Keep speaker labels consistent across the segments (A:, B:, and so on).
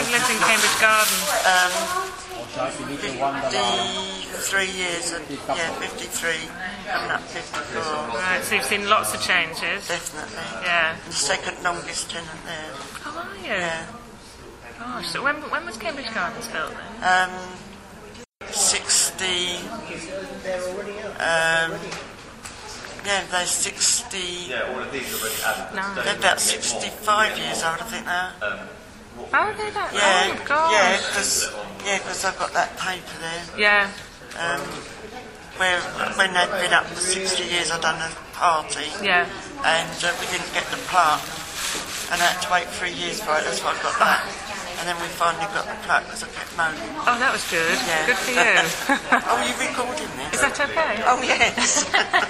A: you've lived in Cambridge Garden?
B: 53 years, yeah, 53, coming up 54.
A: Right, so you've seen lots of changes.
B: Definitely.
A: Yeah.
B: The second longest tenant there.
A: Oh, are you?
B: Yeah.
A: Gosh, so when was Cambridge Gardens built then?
B: 60, yeah, they're 60,
A: No.
B: they're about 65 years old, I think now.
A: Oh, are they that?
B: Yeah,
A: Oh, gosh.
B: yeah, because I've got that paper there.
A: Yeah.
B: Where when they'd been up for 60 years, I'd done a party.
A: Yeah.
B: And we didn't get the plaque, and I had to wait 3 years for it. That's why I got that. And then we finally got the plaque because I kept moaning.
A: Oh, that was good.
B: Yeah.
A: Good for you.
B: Oh, you're recording this?
A: Is that okay?
B: Oh, yes.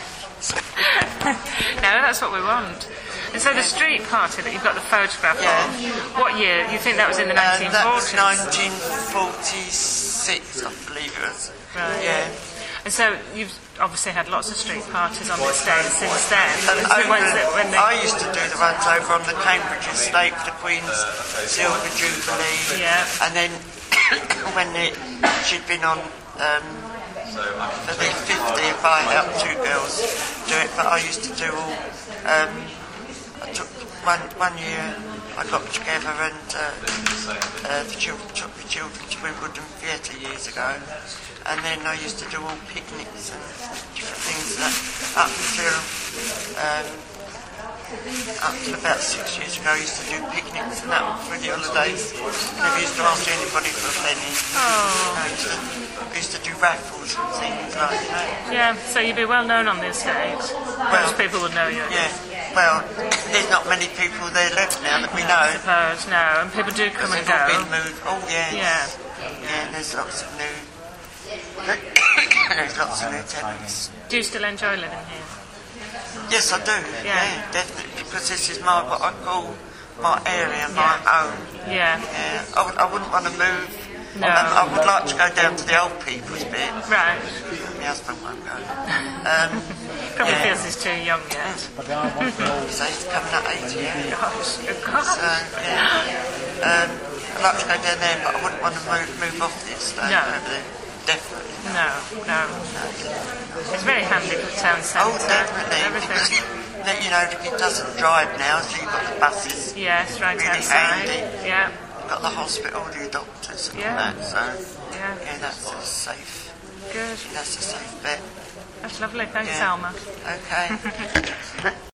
A: No, that's what we want. And so the street party that you've got the photograph
B: Yeah.
A: of, what year? You think that was in the 1940s?
B: That was 1946, I believe it was.
A: Right.
B: Yeah.
A: And so you've obviously had lots of street parties on this day since then.
B: And
A: The ones that when they...
B: I used to do the ones over on the Cambridge estate for the Queen's Silver Jubilee.
A: Yeah.
B: And then when she'd been on for the 50th, I helped two girls do it, but I used to do all... I took one year, I got together and the children took the children to Wimbledon Theatre years ago. And then I used to do all picnics and different things up to about 6 years ago. I used to do picnics and that for the holidays. Never used to ask anybody for a penny.
A: Oh.
B: I used to do raffles and things like that.
A: Yeah, so you'd be well known on the estate. Most people would know you.
B: Yeah, well, there's not many people there left now that we know.
A: I suppose, no. And people do come and
B: They've all
A: go.
B: been moved. Oh, yes.
A: Yeah.
B: Yeah, there's lots of new... there's lots of new tenants.
A: Do you still enjoy living here?
B: Yes, I do. Yeah, definitely. Because this is what I call my area, my own.
A: Yeah.
B: Yeah. I wouldn't want to move.
A: No.
B: I would like to go down to the old people's bit.
A: Right.
B: My husband won't go.
A: Probably feels he's too young yet.
B: So he's coming up 88.
A: Gosh.
B: So, yeah. I'd like to go down there, but I wouldn't want to move off the estate over there. Definitely.
A: No. It's very handy for the town centre.
B: Oh, definitely.
A: Everything.
B: Because, you know, it doesn't drive now, so you've got the buses.
A: Yes, right
B: really
A: outside.
B: Handy.
A: Yeah.
B: You've got the hospital, the doctors and all that, so yeah, that's a safe.
A: Good.
B: That's a safe bet.
A: That's lovely. Thanks, Alma.
B: Okay.